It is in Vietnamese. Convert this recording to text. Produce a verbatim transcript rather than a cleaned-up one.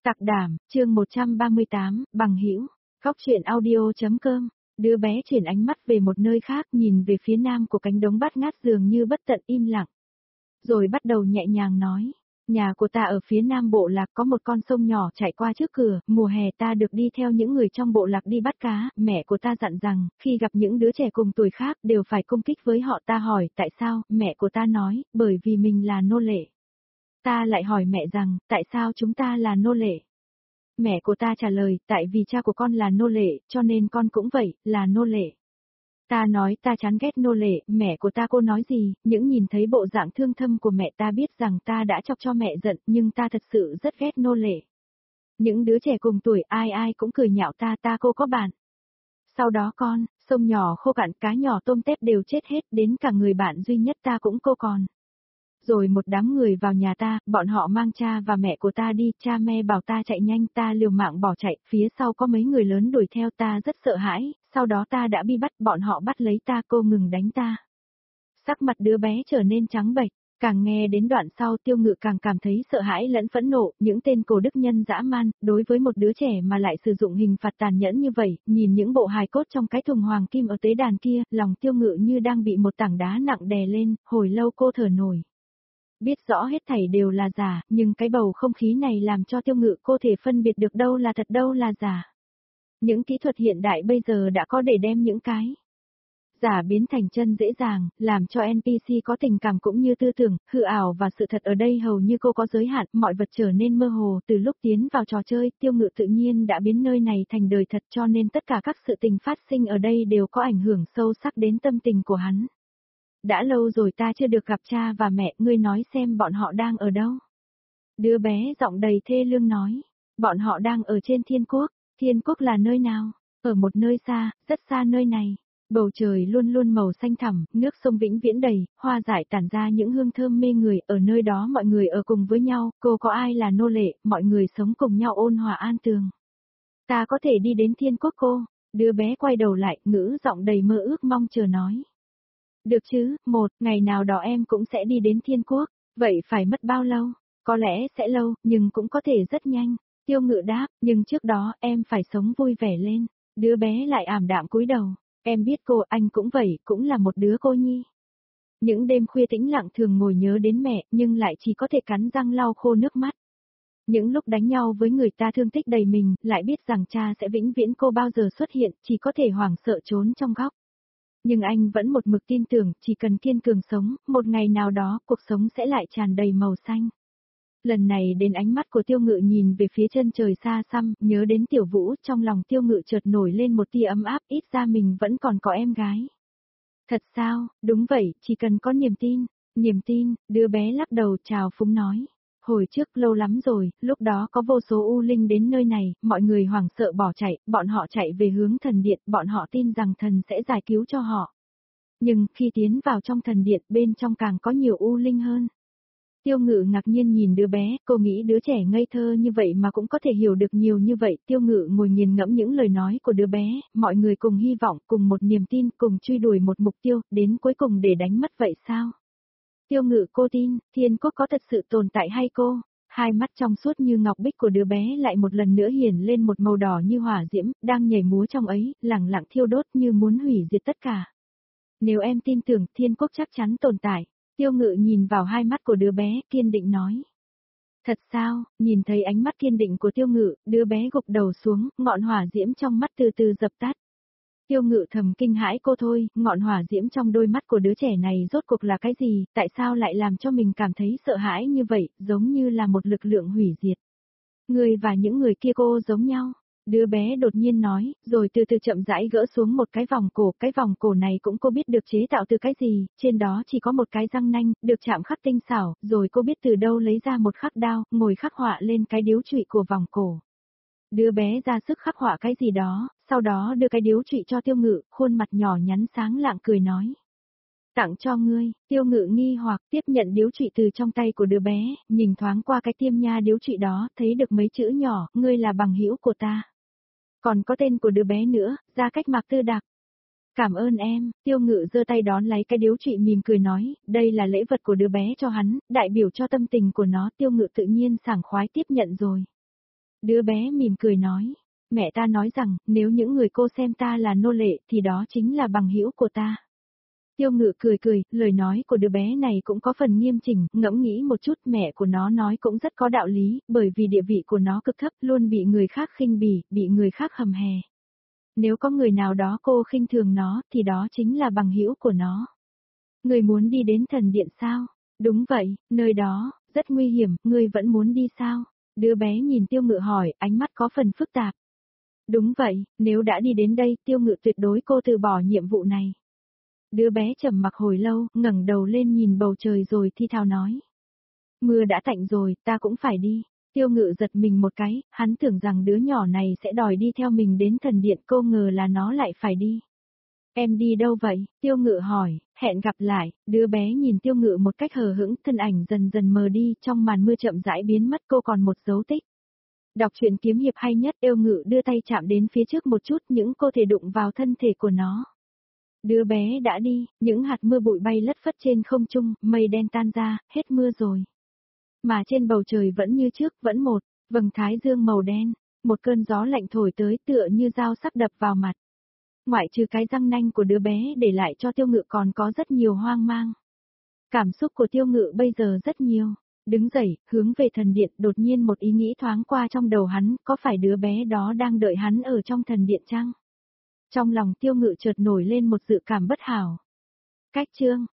Sạc đảm, chương một trăm ba mươi tám, bằng hữu. Góc truyện audio.com. Đứa bé chuyển ánh mắt về một nơi khác, nhìn về phía nam của cánh đống bát ngát dường như bất tận im lặng. Rồi bắt đầu nhẹ nhàng nói, nhà của ta ở phía nam bộ lạc có một con sông nhỏ chạy qua trước cửa, mùa hè ta được đi theo những người trong bộ lạc đi bắt cá, mẹ của ta dặn rằng, khi gặp những đứa trẻ cùng tuổi khác đều phải cung kích với họ. Ta hỏi tại sao, mẹ của ta nói, bởi vì mình là nô lệ. Ta lại hỏi mẹ rằng, tại sao chúng ta là nô lệ? Mẹ của ta trả lời, tại vì cha của con là nô lệ, cho nên con cũng vậy, là nô lệ. Ta nói ta chán ghét nô lệ, mẹ của ta cô nói gì, những nhìn thấy bộ dạng thương thâm của mẹ ta biết rằng ta đã chọc cho mẹ giận, nhưng ta thật sự rất ghét nô lệ. Những đứa trẻ cùng tuổi ai ai cũng cười nhạo ta, ta cô có bạn. Sau đó con, sông nhỏ khô cạn, cá nhỏ tôm tép đều chết hết, đến cả người bạn duy nhất ta cũng cô còn. Rồi một đám người vào nhà ta, bọn họ mang cha và mẹ của ta đi, cha mẹ bảo ta chạy nhanh, ta liều mạng bỏ chạy, phía sau có mấy người lớn đuổi theo, ta rất sợ hãi, sau đó ta đã bị bắt, bọn họ bắt lấy ta, cô ngừng đánh ta. Sắc mặt đứa bé trở nên trắng bệch, càng nghe đến đoạn sau Tiêu Ngự càng cảm thấy sợ hãi lẫn phẫn nộ, những tên cổ đức nhân dã man, đối với một đứa trẻ mà lại sử dụng hình phạt tàn nhẫn như vậy, nhìn những bộ hài cốt trong cái thùng hoàng kim ở tế đàn kia, lòng Tiêu Ngự như đang bị một tảng đá nặng đè lên, hồi lâu cô thở nổi. Biết rõ hết thảy đều là giả, nhưng cái bầu không khí này làm cho Tiêu Ngự cô thể phân biệt được đâu là thật đâu là giả. Những kỹ thuật hiện đại bây giờ đã có để đem những cái giả biến thành chân dễ dàng, làm cho en pê xê có tình cảm cũng như tư tưởng, hư ảo và sự thật ở đây hầu như cô có giới hạn, mọi vật trở nên mơ hồ. Từ lúc tiến vào trò chơi, Tiêu Ngự tự nhiên đã biến nơi này thành đời thật, cho nên tất cả các sự tình phát sinh ở đây đều có ảnh hưởng sâu sắc đến tâm tình của hắn. Đã lâu rồi ta chưa được gặp cha và mẹ, ngươi nói xem bọn họ đang ở đâu? Đứa bé giọng đầy thê lương nói, bọn họ đang ở trên thiên quốc. Thiên quốc là nơi nào? Ở một nơi xa, rất xa nơi này. Bầu trời luôn luôn màu xanh thẳm, nước sông vĩnh viễn đầy, hoa dại tản ra những hương thơm mê người, ở nơi đó mọi người ở cùng với nhau, cô có ai là nô lệ, mọi người sống cùng nhau ôn hòa an tường. Ta có thể đi đến thiên quốc cô? Đứa bé quay đầu lại, ngữ giọng đầy mơ ước mong chờ nói. Được chứ, một, ngày nào đó em cũng sẽ đi đến thiên quốc, vậy phải mất bao lâu? Có lẽ sẽ lâu, nhưng cũng có thể rất nhanh. Tiêu Ngự đáp, nhưng trước đó em phải sống vui vẻ lên. Đứa bé lại ảm đạm cúi đầu, em biết cô, anh cũng vậy, cũng là một đứa cô nhi. Những đêm khuya tĩnh lặng thường ngồi nhớ đến mẹ, nhưng lại chỉ có thể cắn răng lau khô nước mắt. Những lúc đánh nhau với người ta thương tích đầy mình, lại biết rằng cha sẽ vĩnh viễn cô bao giờ xuất hiện, chỉ có thể hoảng sợ trốn trong góc. Nhưng anh vẫn một mực tin tưởng, chỉ cần kiên cường sống, một ngày nào đó, cuộc sống sẽ lại tràn đầy màu xanh. Lần này đến ánh mắt của Tiêu Ngự nhìn về phía chân trời xa xăm, nhớ đến Tiểu Vũ, trong lòng Tiêu Ngự chợt nổi lên một tia ấm áp, ít ra mình vẫn còn có em gái. Thật sao, đúng vậy, chỉ cần có niềm tin, niềm tin, đứa bé lắc đầu chào phúng nói. Hồi trước lâu lắm rồi, lúc đó có vô số u linh đến nơi này, mọi người hoảng sợ bỏ chạy, bọn họ chạy về hướng thần điện, bọn họ tin rằng thần sẽ giải cứu cho họ. Nhưng khi tiến vào trong thần điện, bên trong càng có nhiều u linh hơn. Tiêu Ngự ngạc nhiên nhìn đứa bé, cô nghĩ đứa trẻ ngây thơ như vậy mà cũng có thể hiểu được nhiều như vậy. Tiêu Ngự ngồi nghiền ngẫm những lời nói của đứa bé, mọi người cùng hy vọng, cùng một niềm tin, cùng truy đuổi một mục tiêu, đến cuối cùng để đánh mất vậy sao? Tiêu Ngự cô tin, thiên quốc có thật sự tồn tại hay cô? Hai mắt trong suốt như ngọc bích của đứa bé lại một lần nữa hiển lên một màu đỏ như hỏa diễm, đang nhảy múa trong ấy, lẳng lặng thiêu đốt như muốn hủy diệt tất cả. Nếu em tin tưởng thiên quốc chắc chắn tồn tại. Tiêu Ngự nhìn vào hai mắt của đứa bé, kiên định nói. Thật sao, nhìn thấy ánh mắt kiên định của Tiêu Ngự, đứa bé gục đầu xuống, ngọn hỏa diễm trong mắt từ từ dập tắt. Tiêu Ngự thầm kinh hãi cô thôi, ngọn hỏa diễm trong đôi mắt của đứa trẻ này rốt cuộc là cái gì, tại sao lại làm cho mình cảm thấy sợ hãi như vậy, giống như là một lực lượng hủy diệt. Người và những người kia cô giống nhau. Đứa bé đột nhiên nói, rồi từ từ chậm rãi gỡ xuống một cái vòng cổ, cái vòng cổ này cũng cô biết được chế tạo từ cái gì, trên đó chỉ có một cái răng nanh, được chạm khắc tinh xảo, rồi cô biết từ đâu lấy ra một khắc đao, ngồi khắc họa lên cái điếu trụy của vòng cổ. Đứa bé ra sức khắc họa cái gì đó, sau đó đưa cái điếu trụy cho Tiêu Ngự, khuôn mặt nhỏ nhắn sáng lạng cười nói. Tặng cho ngươi. Tiêu Ngự nghi hoặc tiếp nhận điếu trụy từ trong tay của đứa bé, nhìn thoáng qua cái tiêm nha điếu trụy đó, thấy được mấy chữ nhỏ, ngươi là bằng hữu của ta. Còn có tên của đứa bé nữa, Gia Cách Mạc Tư Đặc. Cảm ơn em, Tiêu Ngự giơ tay đón lấy cái điếu trụy mỉm cười nói, đây là lễ vật của đứa bé cho hắn, đại biểu cho tâm tình của nó. Tiêu Ngự tự nhiên sảng khoái tiếp nhận rồi. Đứa bé mỉm cười nói. Mẹ ta nói rằng, nếu những người cô xem ta là nô lệ thì đó chính là bằng hữu của ta. Tiêu Ngự cười cười, lời nói của đứa bé này cũng có phần nghiêm chỉnh, ngẫm nghĩ một chút mẹ của nó nói cũng rất có đạo lý, bởi vì địa vị của nó cực thấp luôn bị người khác khinh bỉ, bị người khác hầm hè. Nếu có người nào đó cô khinh thường nó thì đó chính là bằng hữu của nó. Người muốn đi đến thần điện sao? Đúng vậy, nơi đó, rất nguy hiểm, người vẫn muốn đi sao? Đứa bé nhìn Tiêu Ngự hỏi, ánh mắt có phần phức tạp. Đúng vậy, nếu đã đi đến đây, Tiêu Ngự tuyệt đối cô từ bỏ nhiệm vụ này. Đứa bé trầm mặc hồi lâu, ngẩng đầu lên nhìn bầu trời rồi thi thào nói. Mưa đã tạnh rồi, ta cũng phải đi. Tiêu Ngự giật mình một cái, hắn tưởng rằng đứa nhỏ này sẽ đòi đi theo mình đến thần điện, cô ngờ là nó lại phải đi. Em đi đâu vậy? Tiêu Ngự hỏi, hẹn gặp lại, đứa bé nhìn Tiêu Ngự một cách hờ hững, thân ảnh dần dần mờ đi, trong màn mưa chậm rãi biến mất cô còn một dấu tích. Đọc truyện kiếm hiệp hay nhất, Tiêu Ngự đưa tay chạm đến phía trước một chút, những cô thể đụng vào thân thể của nó. Đứa bé đã đi, những hạt mưa bụi bay lất phất trên không trung, mây đen tan ra, hết mưa rồi. Mà trên bầu trời vẫn như trước, vẫn một, vầng thái dương màu đen, một cơn gió lạnh thổi tới tựa như dao sắc đập vào mặt. Ngoại trừ cái răng nanh của đứa bé để lại cho Tiêu Ngự còn có rất nhiều hoang mang. Cảm xúc của Tiêu Ngự bây giờ rất nhiều. Đứng dậy, hướng về thần điện, đột nhiên một ý nghĩ thoáng qua trong đầu hắn, có phải đứa bé đó đang đợi hắn ở trong thần điện chăng? Trong lòng Tiêu Ngự chợt nổi lên một dự cảm bất hảo. Cách chương